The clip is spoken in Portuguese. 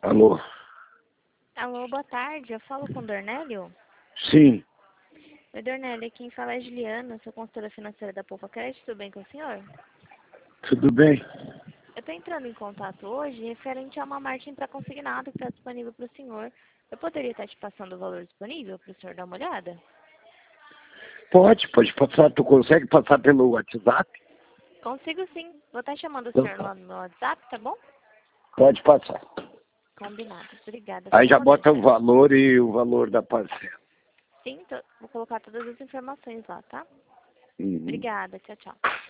Alô? Alô, boa tarde. Eu falo com o Dornélio? Sim, Oi, Dornélio. Quem fala é Juliana, sou consultora financeira da Poupa Crédito. Tudo bem com o senhor? tudo bem? Eu estou entrando em contato hoje referente a uma margem para consignado que está disponível para o senhor. Eu poderia estar te passando o valor disponível para o senhor dar uma olhada? Pode passar. Tu consegue passar pelo WhatsApp? Consigo sim. Vou estar chamando o Então senhor tá. lá no meu WhatsApp, tá bom? Pode passar. Combinado. Obrigada. Aí Só um já bota momento. o valor e o valor da parcela. Sim, vou colocar todas as informações lá, tá? Uhum. Obrigada. Tchau, tchau.